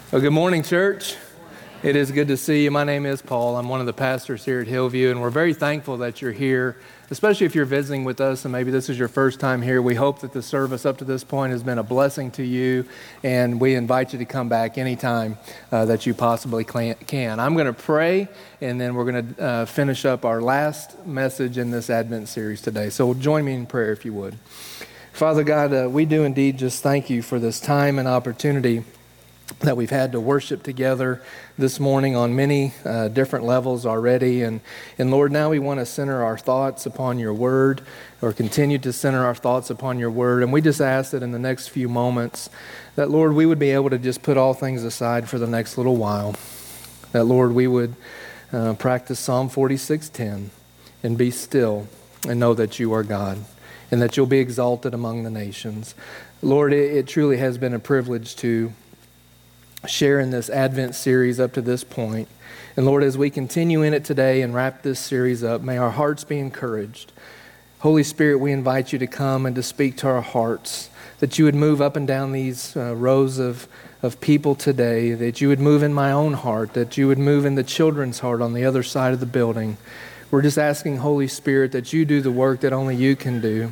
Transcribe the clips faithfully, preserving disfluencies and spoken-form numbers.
Well, good morning, church. It is good to see you. My name is Paul. I'm one of the pastors here at Hillview, and we're very thankful that you're here, especially if you're visiting with us and maybe this is your first time here. We hope that the service up to this point has been a blessing to you, and we invite you to come back anytime uh, that you possibly can. I'm going to pray, and then we're going to uh, finish up our last message in this Advent series today. So join me in prayer if you would. Father God, uh, we do indeed just thank you for this time and opportunity that we've had to worship together this morning on many uh, different levels already. And, and Lord, now we want to center our thoughts upon your word, or continue to center our thoughts upon your word. And we just ask that in the next few moments that, Lord, we would be able to just put all things aside for the next little while. That, Lord, we would uh, practice Psalm forty-six ten and be still and know that you are God and that you'll be exalted among the nations. Lord, it, it truly has been a privilege to share in this Advent series up to this point. And Lord, as we continue in it today and wrap this series up, may our hearts be encouraged. Holy Spirit, we invite you to come and to speak to our hearts, that you would move up and down these uh, rows of, of people today, that you would move in my own heart, that you would move in the children's heart on the other side of the building. We're just asking, Holy Spirit, that you do the work that only you can do.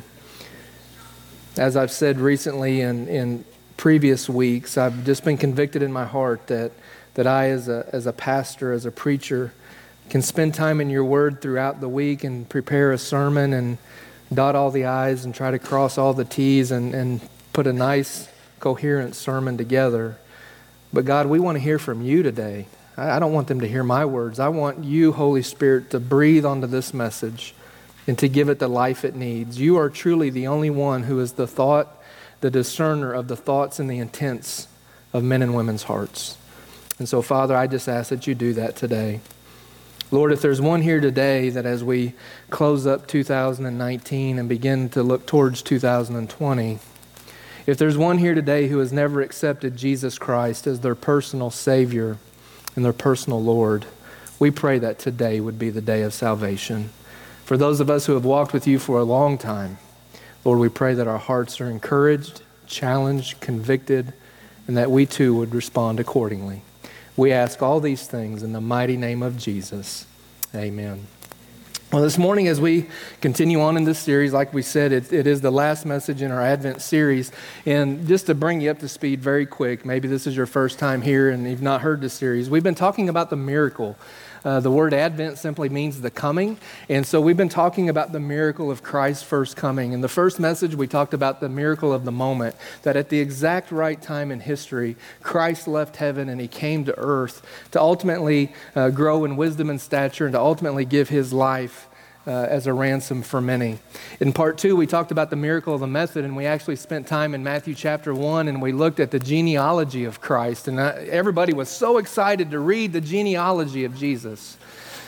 As I've said recently in, in previous weeks, I've just been convicted in my heart that that I, as a as a pastor, as a preacher, can spend time in your word throughout the week and prepare a sermon and dot all the I's and try to cross all the T's and, and put a nice, coherent sermon together. But God, we want to hear from you today. I, I don't want them to hear my words. I want you, Holy Spirit, to breathe onto this message and to give it the life it needs. You are truly the only one who is the thought, the discerner of the thoughts and the intents of men and women's hearts. And so, Father, I just ask that you do that today. Lord, if there's one here today that as we close up two thousand nineteen and begin to look towards two thousand twenty, if there's one here today who has never accepted Jesus Christ as their personal Savior and their personal Lord, we pray that today would be the day of salvation. For those of us who have walked with you for a long time, Lord, we pray that our hearts are encouraged, challenged, convicted, and that we too would respond accordingly. We ask all these things in the mighty name of Jesus. Amen. Well, this morning as we continue on in this series, like we said, it, it is the last message in our Advent series. And just to bring you up to speed very quick, maybe this is your first time here and you've not heard this series, we've been talking about the miracle. Uh, the word Advent simply means the coming. And so we've been talking about the miracle of Christ's first coming. In the first message, we talked about the miracle of the moment, that at the exact right time in history, Christ left heaven and he came to earth to ultimately uh, grow in wisdom and stature and to ultimately give his life Uh, as a ransom for many. In part two, we talked about the miracle of the method, and we actually spent time in Matthew chapter one, and we looked at the genealogy of Christ, and uh, everybody was so excited to read the genealogy of Jesus.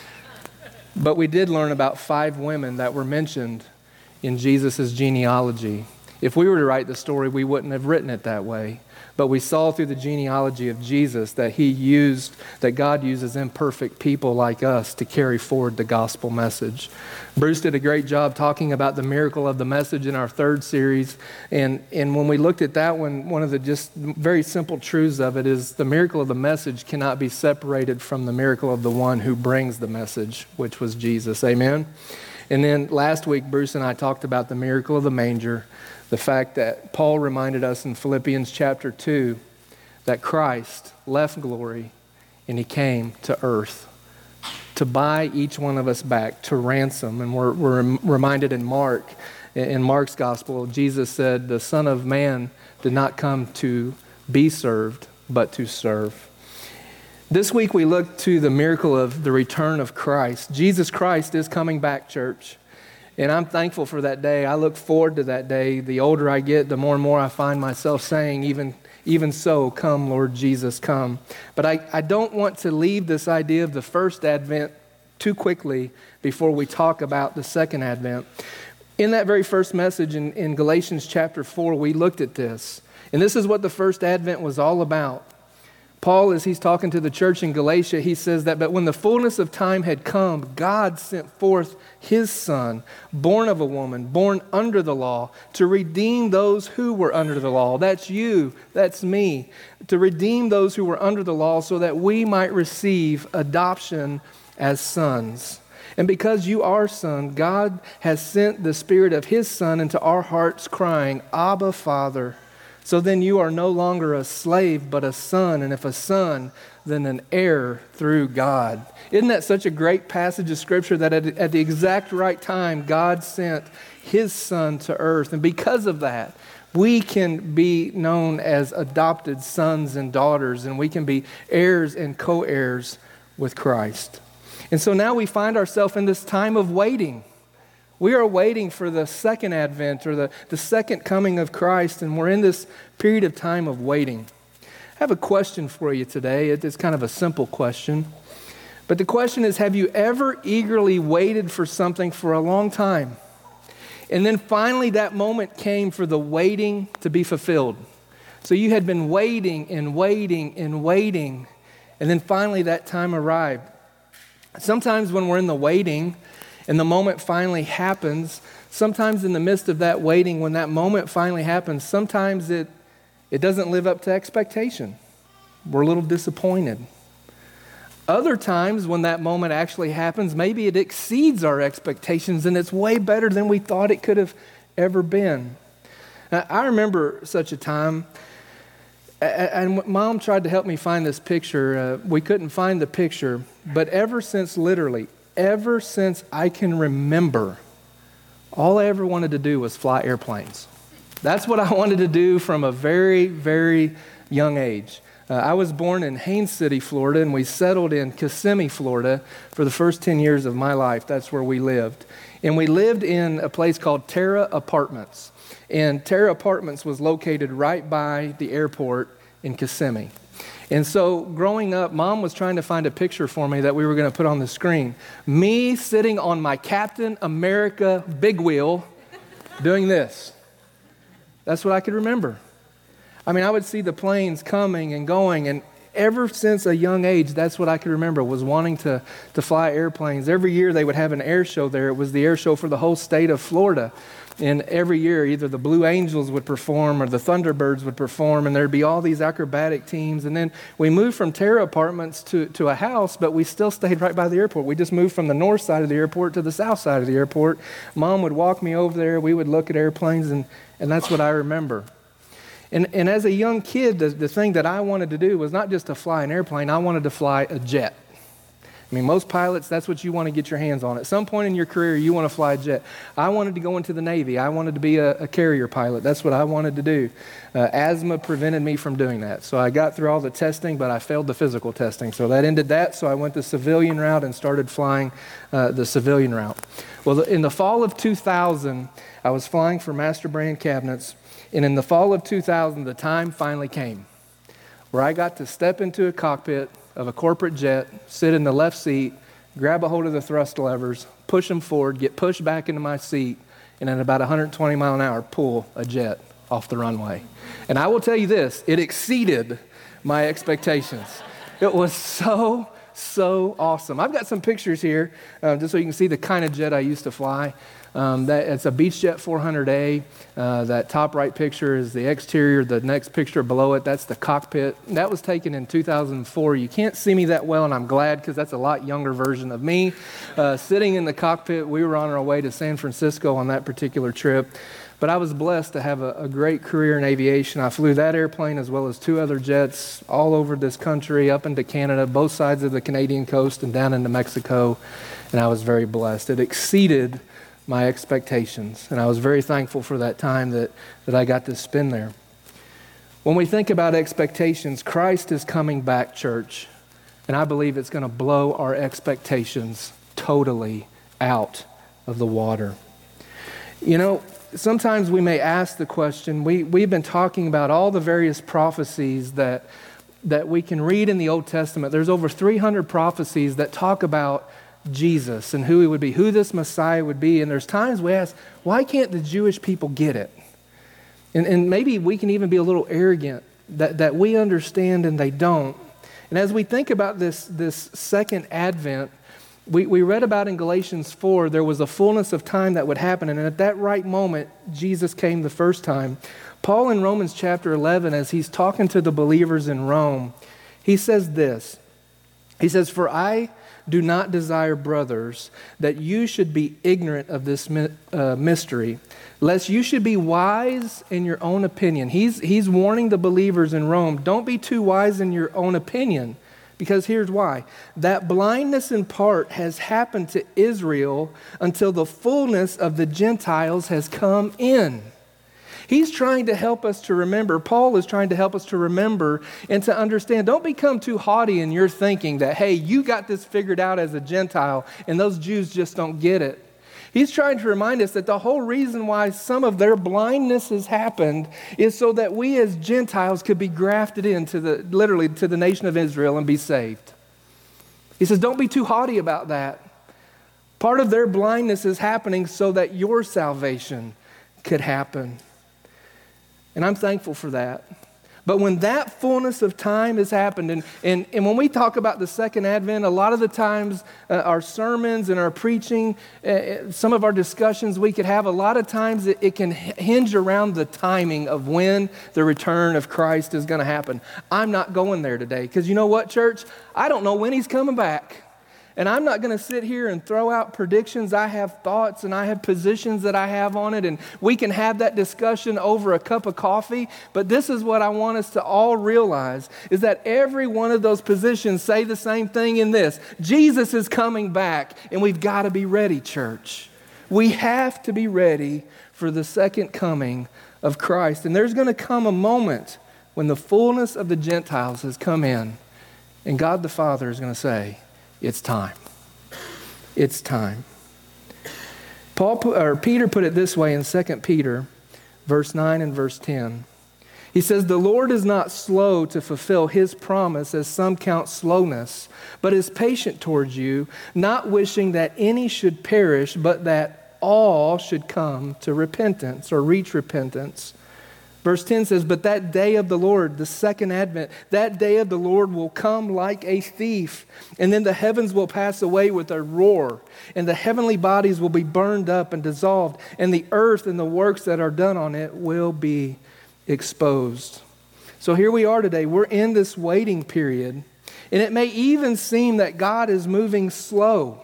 But we did learn about five women that were mentioned in Jesus' genealogy. If we were to write the story, we wouldn't have written it that way. But we saw through the genealogy of Jesus that he used, that God uses imperfect people like us to carry forward the gospel message. Bruce did a great job talking about the miracle of the message in our third series. And, and when we looked at that one, one of the just very simple truths of it is the miracle of the message cannot be separated from the miracle of the one who brings the message, which was Jesus. Amen? And then last week, Bruce and I talked about the miracle of the manger. The fact that Paul reminded us in Philippians chapter two that Christ left glory and he came to earth to buy each one of us back, to ransom. And we're, we're reminded in Mark, in Mark's gospel, Jesus said, the Son of Man did not come to be served, but to serve. This week we look to the miracle of the return of Christ. Jesus Christ is coming back, church. And I'm thankful for that day. I look forward to that day. The older I get, the more and more I find myself saying, even, even so, come, Lord Jesus, come. But I, I don't want to leave this idea of the first Advent too quickly before we talk about the second Advent. In that very first message in, in Galatians chapter four, we looked at this. And this is what the first Advent was all about. Paul, as he's talking to the church in Galatia, he says that, but when the fullness of time had come, God sent forth his Son, born of a woman, born under the law, to redeem those who were under the law. That's you, that's me. To redeem those who were under the law so that we might receive adoption as sons. And because you are sons, God has sent the Spirit of his Son into our hearts, crying, Abba, Father. So then you are no longer a slave, but a son, and if a son, then an heir through God. Isn't that such a great passage of Scripture that at, at the exact right time, God sent his Son to earth? And because of that, we can be known as adopted sons and daughters, and we can be heirs and co-heirs with Christ. And so now we find ourselves in this time of waiting. We are waiting for the second advent or the, the second coming of Christ, and we're in this period of time of waiting. I have a question for you today. It's kind of a simple question. But the question is, have you ever eagerly waited for something for a long time? And then finally that moment came for the waiting to be fulfilled. So you had been waiting and waiting and waiting, and then finally that time arrived. Sometimes when we're in the waiting, and the moment finally happens, sometimes in the midst of that waiting, when that moment finally happens, sometimes it, it doesn't live up to expectation. We're a little disappointed. Other times when that moment actually happens, maybe it exceeds our expectations and it's way better than we thought it could have ever been. Now, I remember such a time, and Mom tried to help me find this picture. Uh, we couldn't find the picture, but ever since literally, Ever since I can remember, all I ever wanted to do was fly airplanes. That's what I wanted to do from a very, very young age. Uh, I was born in Haines City, Florida, and we settled in Kissimmee, Florida for the first ten years of my life. That's where we lived. And we lived in a place called Terra Apartments. And Terra Apartments was located right by the airport in Kissimmee. And so growing up, Mom was trying to find a picture for me that we were going to put on the screen. Me sitting on my Captain America big wheel doing this. That's what I could remember. I mean, I would see the planes coming and going, and ever since a young age, that's what I could remember, was wanting to, to fly airplanes. Every year they would have an air show there. It was the air show for the whole state of Florida. And every year, either the Blue Angels would perform or the Thunderbirds would perform, and there'd be all these acrobatic teams. And then we moved from Terra Apartments to, to a house, but we still stayed right by the airport. We just moved from the north side of the airport to the south side of the airport. Mom would walk me over there. We would look at airplanes, and, and that's what I remember. And, and as a young kid, the, the thing that I wanted to do was not just to fly an airplane. I wanted to fly a jet. I mean, most pilots, that's what you want to get your hands on. At some point in your career, you want to fly a jet. I wanted to go into the Navy. I wanted to be a, a carrier pilot. That's what I wanted to do. Uh, asthma prevented me from doing that. So I got through all the testing, but I failed the physical testing. So that ended that. So I went the civilian route and started flying uh, the civilian route. Well, the, in the fall of two thousand, I was flying for Master Brand Cabinets. And in the fall of two thousand, the time finally came where I got to step into a cockpit of a corporate jet, sit in the left seat, grab a hold of the thrust levers, push them forward, get pushed back into my seat, and at about one hundred twenty mile an hour, pull a jet off the runway. And I will tell you this, it exceeded my expectations. It was so, so awesome. I've got some pictures here, uh, just so you can see the kind of jet I used to fly. Um, that, it's a Beechjet four hundred A. Uh, that top right picture is the exterior. The next picture below it, that's the cockpit. That was taken in two thousand four. You can't see me that well, and I'm glad because that's a lot younger version of me. Uh, sitting in the cockpit, we were on our way to San Francisco on that particular trip. But I was blessed to have a, a great career in aviation. I flew that airplane as well as two other jets all over this country, up into Canada, both sides of the Canadian coast and down into Mexico. And I was very blessed. It exceeded my expectations, and I was very thankful for that time that, that I got to spend there. When we think about expectations, Christ is coming back, church, and I believe it's going to blow our expectations totally out of the water. You know, sometimes we may ask the question, we, we've been talking about all the various prophecies that, that we can read in the Old Testament. There's over three hundred prophecies that talk about Jesus and who he would be, who this Messiah would be. And there's times we ask, why can't the Jewish people get it? And, and maybe we can even be a little arrogant that, that we understand and they don't. And as we think about this, this second advent, we, we read about in Galatians four, there was a fullness of time that would happen. And at that right moment, Jesus came the first time. Paul in Romans chapter eleven, as he's talking to the believers in Rome, he says this. He says, "For I do not desire, brothers, that you should be ignorant of this uh, mystery, lest you should be wise in your own opinion." He's, he's warning the believers in Rome, don't be too wise in your own opinion, because here's why. That blindness in part has happened to Israel until the fullness of the Gentiles has come in. He's trying to help us to remember, Paul is trying to help us to remember and to understand, don't become too haughty in your thinking that, hey, you got this figured out as a Gentile and those Jews just don't get it. He's trying to remind us that the whole reason why some of their blindness has happened is so that we as Gentiles could be grafted into the, literally to the nation of Israel and be saved. He says, don't be too haughty about that. Part of their blindness is happening so that your salvation could happen. And I'm thankful for that. But when that fullness of time has happened, and, and, and when we talk about the second advent, a lot of the times uh, our sermons and our preaching, uh, some of our discussions we could have, a lot of times it, it can hinge around the timing of when the return of Christ is going to happen. I'm not going there today because you know what, church? I don't know when he's coming back. And I'm not going to sit here and throw out predictions. I have thoughts and I have positions that I have on it, and we can have that discussion over a cup of coffee. But this is what I want us to all realize, is that every one of those positions say the same thing in this. Jesus is coming back, and we've got to be ready, church. We have to be ready for the second coming of Christ. And there's going to come a moment when the fullness of the Gentiles has come in, and God the Father is going to say, it's time. It's time. Paul put, or Peter put it this way in Second Peter, verse nine and verse ten. He says, "The Lord is not slow to fulfill his promise, as some count slowness, but is patient towards you, not wishing that any should perish, but that all should come to repentance," or reach repentance. Verse ten says, "But that day of the Lord," the second advent, "that day of the Lord will come like a thief, and then the heavens will pass away with a roar, and the heavenly bodies will be burned up and dissolved, and the earth and the works that are done on it will be exposed." So here we are today. We're in this waiting period, and it may even seem that God is moving slow.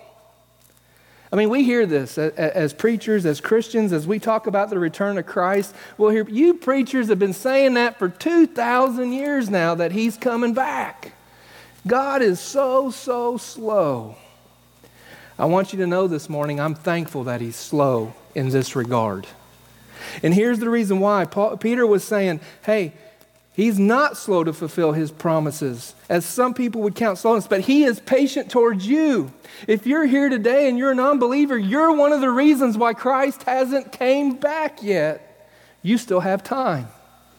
I mean, we hear this as preachers, as Christians, as we talk about the return of Christ. We'll hear, you preachers have been saying that for two thousand years now, that he's coming back. God is so, so slow. I want you to know this morning, I'm thankful that he's slow in this regard. And here's the reason why. Paul, Peter was saying, hey, he's not slow to fulfill his promises, as some people would count slowness, but he is patient towards you. If you're here today and you're an unbeliever, you're one of the reasons why Christ hasn't came back yet. You still have time.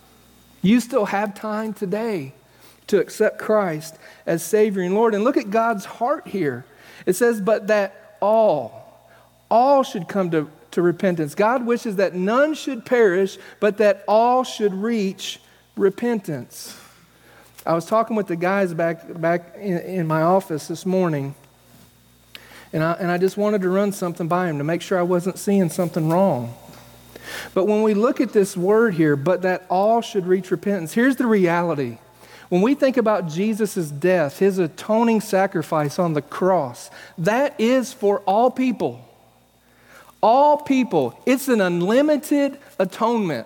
You still have time today to accept Christ as Savior and Lord. And look at God's heart here. It says, "But that all, all should come to, to repentance." God wishes that none should perish, but that all should reach repentance. I was talking with the guys back back in, in my office this morning, and I, and I just wanted to run something by him to make sure I wasn't seeing something wrong. But when we look at this word here, "but that all should reach repentance," here's the reality. When we think about Jesus' death, his atoning sacrifice on the cross, that is for all people. All people. It's an unlimited atonement.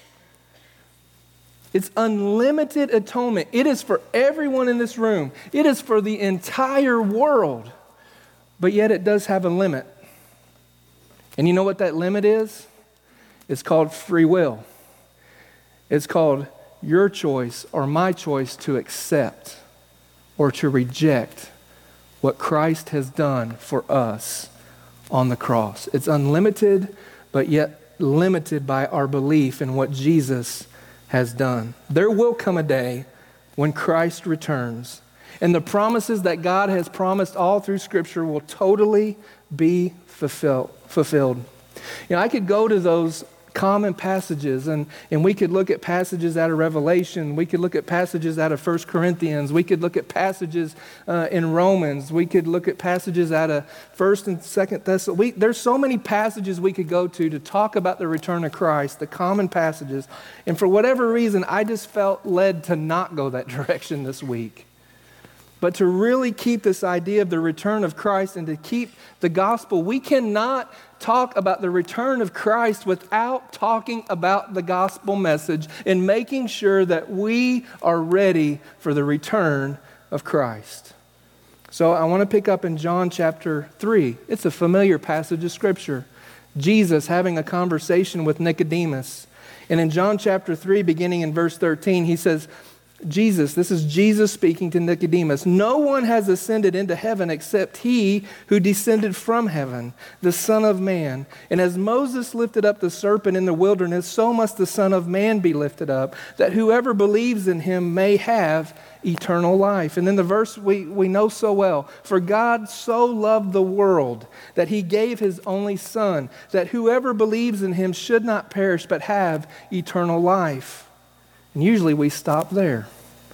It's unlimited atonement. It is for everyone in this room. It is for the entire world. But yet it does have a limit. And you know what that limit is? It's called free will. It's called your choice or my choice to accept or to reject what Christ has done for us on the cross. It's unlimited, but yet limited by our belief in what Jesus has done. There will come a day when Christ returns, and the promises that God has promised all through Scripture will totally be fulfill, fulfilled. You know, I could go to those common passages. And, and we could look at passages out of Revelation. We could look at passages out of First Corinthians. We could look at passages uh, in Romans. We could look at passages out of First and Second Thessalonians. There's so many passages we could go to to talk about the return of Christ, the common passages. And for whatever reason, I just felt led to not go that direction this week, but to really keep this idea of the return of Christ and to keep the gospel. We cannot talk about the return of Christ without talking about the gospel message and making sure that we are ready for the return of Christ. So I want to pick up in John chapter three. It's a familiar passage of Scripture. Jesus having a conversation with Nicodemus. And in John chapter three, beginning in verse thirteen, he says, Jesus, this is Jesus speaking to Nicodemus, no one has ascended into heaven except he who descended from heaven, the Son of Man. And as Moses lifted up the serpent in the wilderness, so must the Son of Man be lifted up, that whoever believes in him may have eternal life. And then the verse we, we know so well, for God so loved the world that he gave his only Son, that whoever believes in him should not perish but have eternal life. And usually we stop there.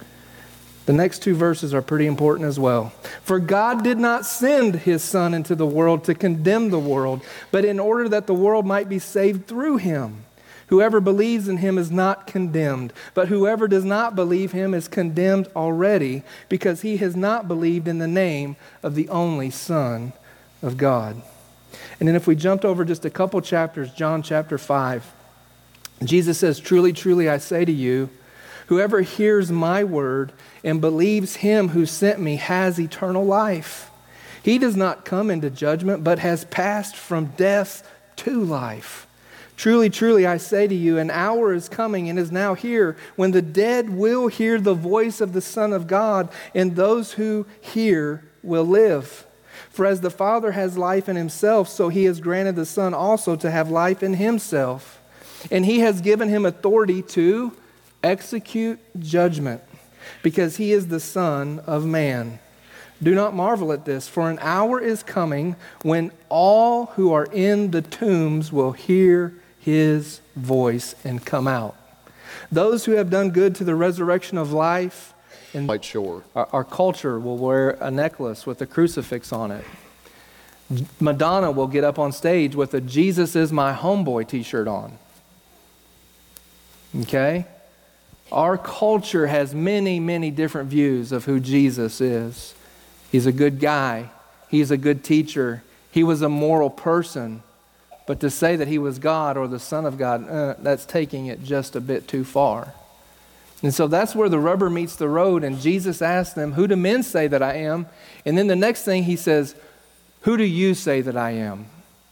The next two verses are pretty important as well. For God did not send his Son into the world to condemn the world, but in order that the world might be saved through him. Whoever believes in him is not condemned, but whoever does not believe him is condemned already, because he has not believed in the name of the only Son of God. And then if we jumped over just a couple chapters, John chapter five, Jesus says, truly, truly, I say to you, whoever hears my word and believes him who sent me has eternal life. He does not come into judgment, but has passed from death to life. Truly, truly, I say to you, an hour is coming and is now here when the dead will hear the voice of the Son of God, and those who hear will live. For as the Father has life in himself, so he has granted the Son also to have life in himself. And he has given him authority to execute judgment, because he is the Son of Man. Do not marvel at this, for an hour is coming when all who are in the tombs will hear his voice and come out. Those who have done good to the resurrection of life, and quite sure. Our, our culture will wear a necklace with a crucifix on it. Madonna will get up on stage with a Jesus is my homeboy t-shirt on. Okay? Our culture has many, many different views of who Jesus is. He's a good guy. He's a good teacher. He was a moral person. But to say that he was God or the Son of God, uh, that's taking it just a bit too far. And so that's where the rubber meets the road. And Jesus asked them, who do men say that I am? And then the next thing he says, who do you say that I am?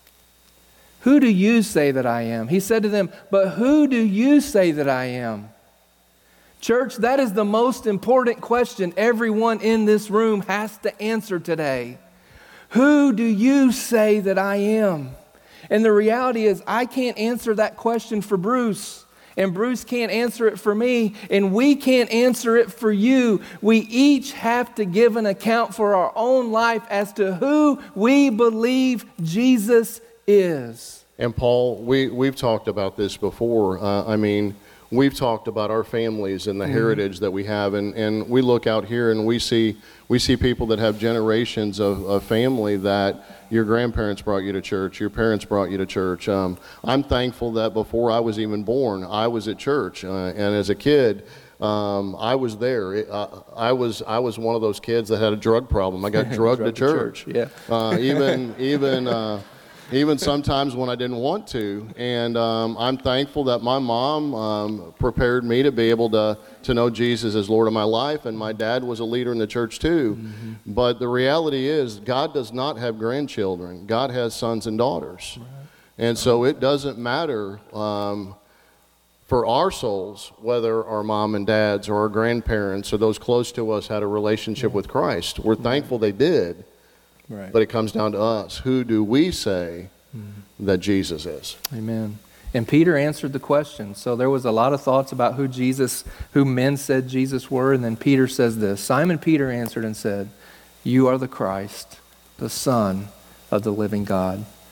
Who do you say that I am? He said to them, but who do you say that I am? Church, that is the most important question everyone in this room has to answer today. Who do you say that I am? And the reality is, I can't answer that question for Bruce. And Bruce can't answer it for me. And we can't answer it for you. We each have to give an account for our own life as to who we believe Jesus is. And Paul, we, we've talked about this before. Uh, I mean, we've talked about our families and the mm-hmm. heritage that we have. And, and we look out here and we see we see people that have generations of, of family that your grandparents brought you to church, your parents brought you to church. Um, I'm thankful that before I was even born, I was at church. Uh, and as a kid, um, I was there. It, uh, I was I was one of those kids that had a drug problem. I got drugged to church. To church. Yeah. uh, even even. Uh, Even sometimes when I didn't want to. And um, I'm thankful that my mom um, prepared me to be able to, to know Jesus as Lord of my life. And my dad was a leader in the church too. Mm-hmm. But the reality is, God does not have grandchildren. God has sons and daughters. Right. And so it doesn't matter um, for our souls whether our mom and dads or our grandparents or those close to us had a relationship yeah. with Christ. We're right. thankful they did. Right. But it comes down to us. Who do we say mm-hmm. that Jesus is? Amen. And Peter answered the question. So there was a lot of thoughts about who Jesus, who men said Jesus were. And then Peter says this. Simon Peter answered and said, you are the Christ, the Son of the living God.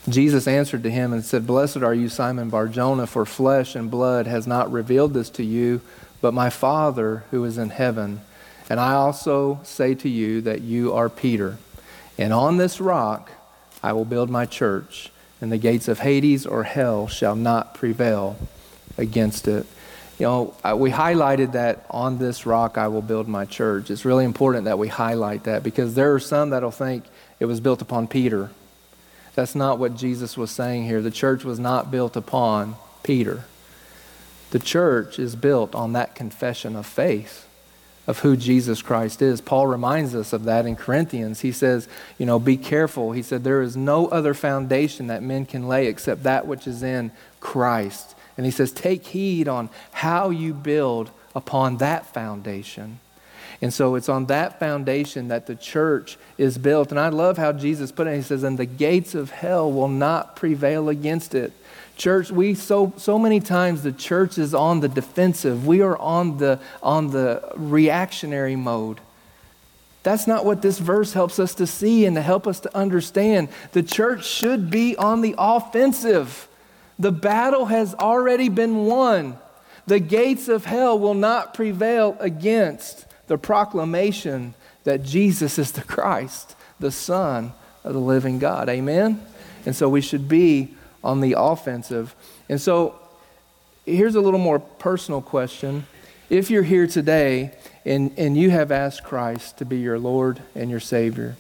Jesus answered to him and said, "Blessed are you, Simon Bar-Jonah, for flesh and blood has not revealed this to you, but my Father who is in heaven. And I also say to you that you are Peter. And on this rock I will build my church, and the gates of Hades or hell shall not prevail against it." You know, we highlighted that on this rock I will build my church. It's really important that we highlight that, because there are some that'll think it was built upon Peter. That's not what Jesus was saying here. The church was not built upon Peter. The church is built on that confession of faith of who Jesus Christ is. Paul reminds us of that in Corinthians. He says, you know, be careful. He said, there is no other foundation that men can lay except that which is in Christ. And he says, take heed on how you build upon that foundation. And so it's on that foundation that the church is built. And I love how Jesus put it. He says, and the gates of hell will not prevail against it. Church, we so so many times the church is on the defensive. We are on the on the reactionary mode. That's not what this verse helps us to see and to help us to understand. The church should be on the offensive. The battle has already been won. The gates of hell will not prevail against the proclamation that Jesus is the Christ, the Son of the living God. Amen? And so we should be on the offensive. And so here's a little more personal question. If you're here today and, and you have asked Christ to be your Lord and your Savior,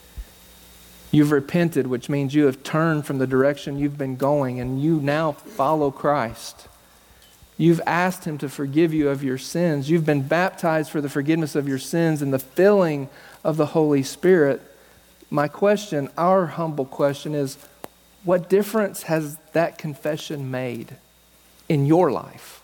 you've repented, which means you have turned from the direction you've been going and you now follow Christ. You've asked Him to forgive you of your sins. You've been baptized for the forgiveness of your sins and the filling of the Holy Spirit. My question, our humble question is, what difference has that confession made in your life?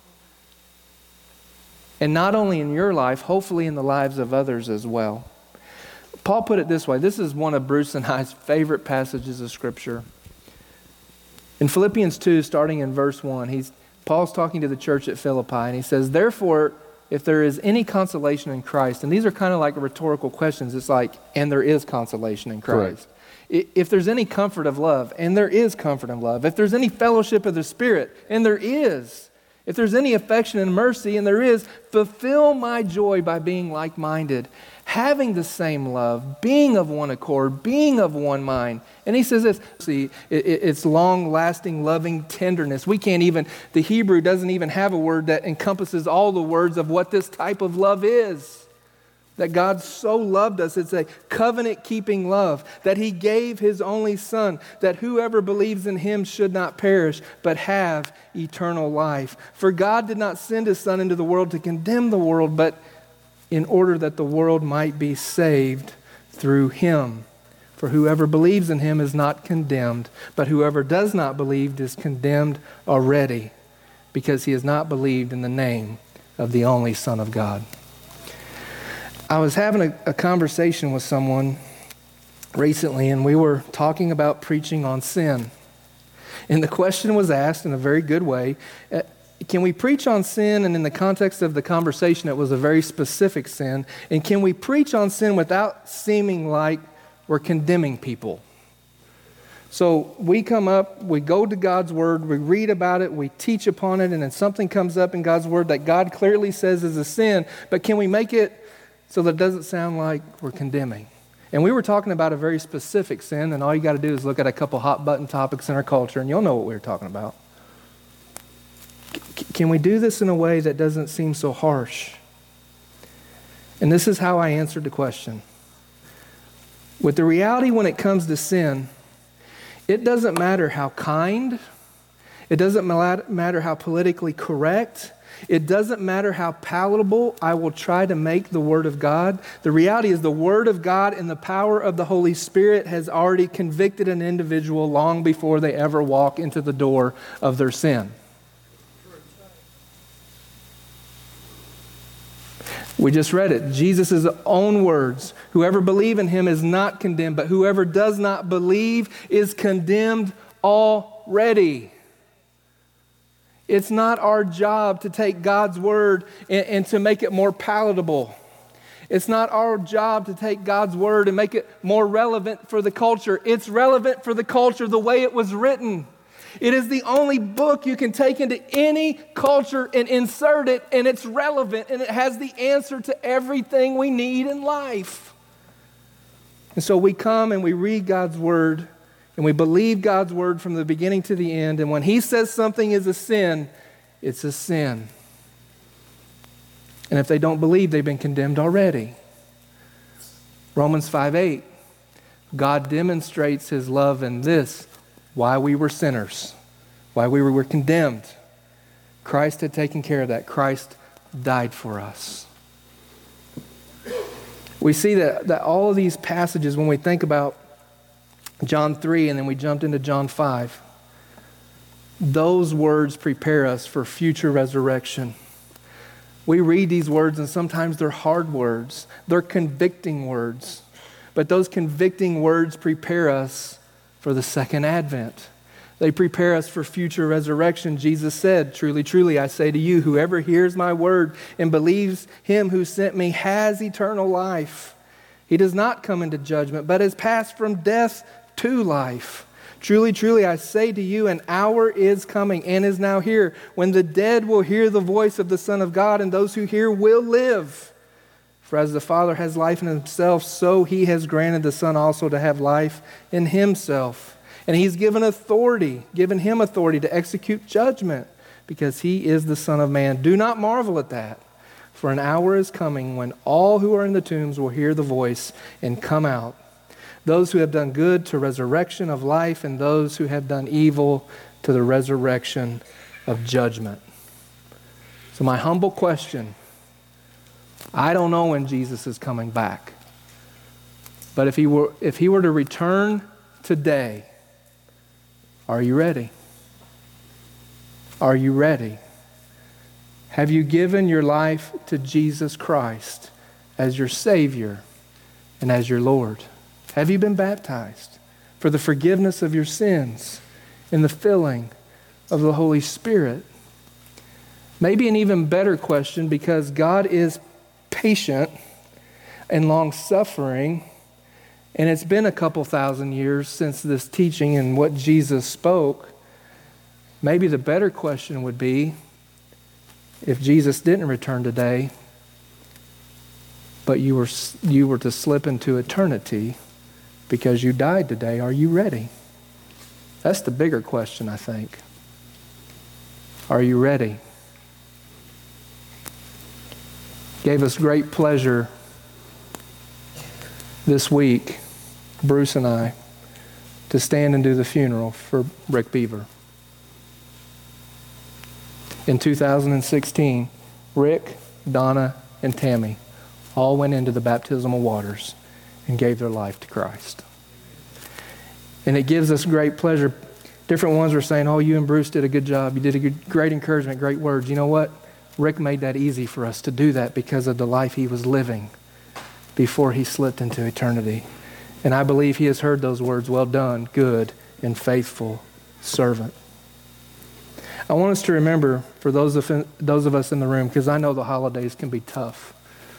And not only in your life, hopefully in the lives of others as well. Paul put it this way. This is one of Bruce and I's favorite passages of Scripture. In Philippians two, starting in verse one, he's, Paul's talking to the church at Philippi, and he says, therefore, if there is any consolation in Christ, and these are kind of like rhetorical questions. It's like, and there is consolation in Christ. Correct. If there's any comfort of love, and there is comfort of love. If there's any fellowship of the Spirit, and there is. If there's any affection and mercy, and there is, fulfill my joy by being like-minded, having the same love, being of one accord, being of one mind. And he says this, see, it's long-lasting, loving tenderness. We can't even, the Hebrew doesn't even have a word that encompasses all the words of what this type of love is. That God so loved us, it's a covenant-keeping love, that He gave His only Son, that whoever believes in Him should not perish, but have eternal life. For God did not send His Son into the world to condemn the world, but in order that the world might be saved through Him. For whoever believes in Him is not condemned, but whoever does not believe is condemned already, because he has not believed in the name of the only Son of God. I was having a, a conversation with someone recently, and we were talking about preaching on sin. And the question was asked in a very good way, uh, can we preach on sin? And in the context of the conversation, it was a very specific sin. And can we preach on sin without seeming like we're condemning people? So we come up, we go to God's Word, we read about it, we teach upon it, and then something comes up in God's Word that God clearly says is a sin, but can we make it so that it doesn't sound like we're condemning? And we were talking about a very specific sin, and all you got to do is look at a couple hot button topics in our culture, and you'll know what we were talking about. C- can we do this in a way that doesn't seem so harsh? And this is how I answered the question. With the reality when it comes to sin, it doesn't matter how kind, it doesn't matter how politically correct, it doesn't matter how palatable I will try to make the Word of God. The reality is the Word of God and the power of the Holy Spirit has already convicted an individual long before they ever walk into the door of their sin. We just read it. Jesus' own words. Whoever believes in Him is not condemned, but whoever does not believe is condemned already. It's not our job to take God's Word and, and to make it more palatable. It's not our job to take God's word and make it more relevant for the culture. It's relevant for the culture the way it was written. It is the only book you can take into any culture and insert it, and it's relevant, and it has the answer to everything we need in life. And so we come and we read God's word, and we believe God's word from the beginning to the end, and when he says something is a sin, it's a sin. And if they don't believe, they've been condemned already. Romans five eight, God demonstrates his love in this, why we were sinners, why we were condemned. Christ had taken care of that. Christ died for us. We see that, that all of these passages, when we think about John three and then we jumped into John five, those words prepare us for future resurrection. We read these words and sometimes they're hard words. They're convicting words. But those convicting words prepare us for the second advent. They prepare us for future resurrection. Jesus said, truly, truly, I say to you, whoever hears my word and believes him who sent me has eternal life. He does not come into judgment, but has passed from death to life. Truly, truly, I say to you, an hour is coming and is now here when the dead will hear the voice of the Son of God, and those who hear will live. For as the Father has life in himself, so he has granted the Son also to have life in himself. And he's given authority, given him authority to execute judgment, because he is the Son of Man. Do not marvel at that, for an hour is coming when all who are in the tombs will hear the voice and come out. Those who have done good to resurrection of life, and those who have done evil to the resurrection of judgment. So my humble question, I don't know when Jesus is coming back. But if he were, if he were to return today, are you ready? Are you ready? Have you given your life to Jesus Christ as your Savior and as your Lord? Have you been baptized for the forgiveness of your sins and the filling of the Holy Spirit? Maybe an even better question, because God is patient and long-suffering, and it's been a couple thousand years since this teaching and what Jesus spoke. Maybe the better question would be, if Jesus didn't return today, but you were you were to slip into eternity because you died today, are you ready? That's the bigger question, I think. Are you ready? Gave us great pleasure this week, Bruce and I, to stand and do the funeral for Rick Beaver. In two thousand sixteen, Rick, Donna, and Tammy all went into the baptismal waters and gave their life to Christ. And it gives us great pleasure. Different ones were saying, oh, you and Bruce did a good job. You did a good, great encouragement, great words. You know what? Rick made that easy for us to do that because of the life he was living before he slipped into eternity. And I believe he has heard those words, well done, good and faithful servant. I want us to remember, for those of, those of us in the room, because I know the holidays can be tough.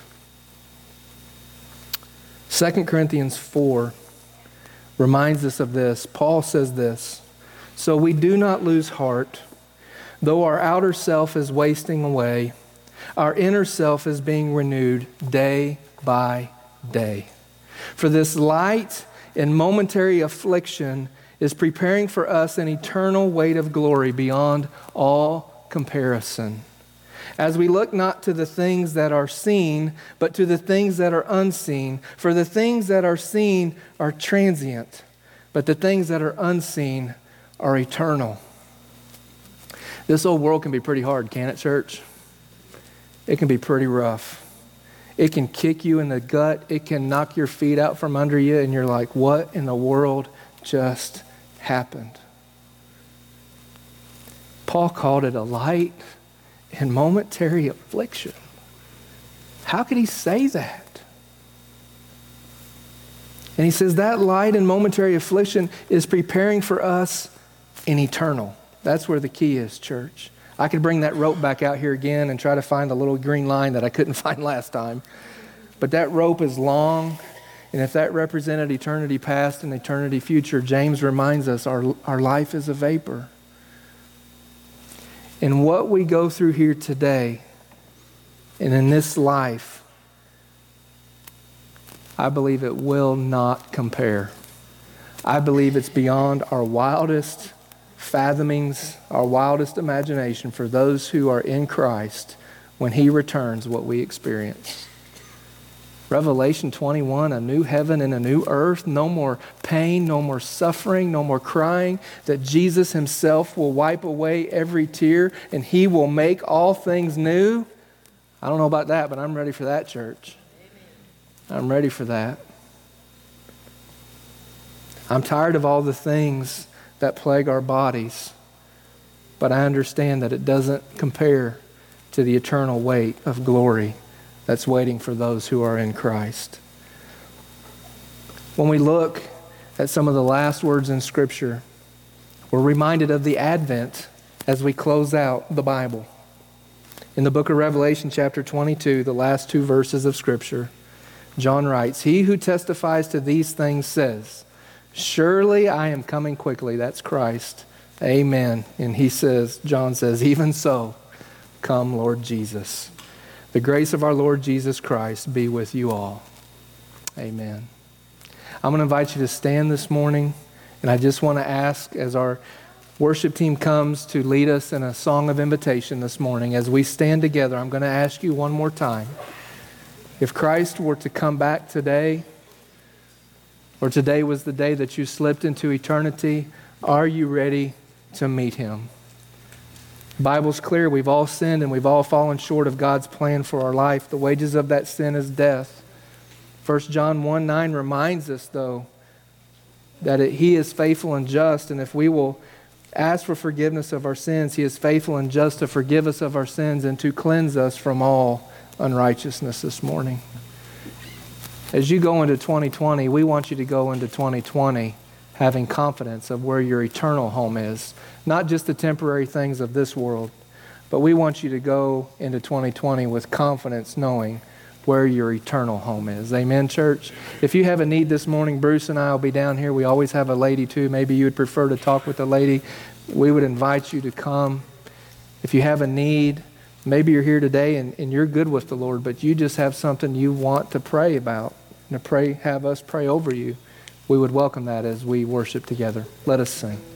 Second Corinthians four reminds us of this. Paul says this, so we do not lose heart. Though our outer self is wasting away, our inner self is being renewed day by day. For this light and momentary affliction is preparing for us an eternal weight of glory beyond all comparison. As we look not to the things that are seen, but to the things that are unseen. For the things that are seen are transient, but the things that are unseen are eternal. This old world can be pretty hard, can't it, church? It can be pretty rough. It can kick you in the gut. It can knock your feet out from under you, and you're like, what in the world just happened? Paul called it a light and momentary affliction. How could he say that? And he says that light and momentary affliction is preparing for us an eternal. That's where the key is, church. I could bring that rope back out here again and try to find the little green line that I couldn't find last time. But that rope is long, and if that represented eternity past and eternity future, James reminds us our, our life is a vapor. And what we go through here today and in this life, I believe it will not compare. I believe it's beyond our wildest fathomings, our wildest imagination for those who are in Christ when He returns what we experience. Revelation twenty-one, a new heaven and a new earth, no more pain, no more suffering, no more crying, that Jesus Himself will wipe away every tear and He will make all things new. I don't know about that, but I'm ready for that, church. I'm ready for that. I'm tired of all the things that plague our bodies, but I understand that it doesn't compare to the eternal weight of glory that's waiting for those who are in Christ. When we look at some of the last words in Scripture, we're reminded of the Advent as we close out the Bible. In the book of Revelation, chapter twenty-two, the last two verses of Scripture, John writes, "He who testifies to these things says, 'Surely I am coming quickly.'" That's Christ. Amen. And he says, John says, "Even so, come, Lord Jesus." The grace of our Lord Jesus Christ be with you all. Amen. I'm going to invite you to stand this morning, and I just want to ask, as our worship team comes to lead us in a song of invitation this morning, as we stand together, I'm going to ask you one more time, if Christ were to come back today, or today was the day that you slipped into eternity, are you ready to meet Him? The Bible's clear. We've all sinned and we've all fallen short of God's plan for our life. The wages of that sin is death. First John one nine reminds us, though, that it, He is faithful and just, and if we will ask for forgiveness of our sins, He is faithful and just to forgive us of our sins and to cleanse us from all unrighteousness this morning. As you go into twenty twenty, we want you to go into twenty twenty having confidence of where your eternal home is. Not just the temporary things of this world, but we want you to go into twenty twenty with confidence knowing where your eternal home is. Amen, church? If you have a need this morning, Bruce and I will be down here. We always have a lady too. Maybe you would prefer to talk with a lady. We would invite you to come. If you have a need, maybe you're here today and, and you're good with the Lord, but you just have something you want to pray about, and to pray, have us pray over you. We would welcome that as we worship together. Let us sing.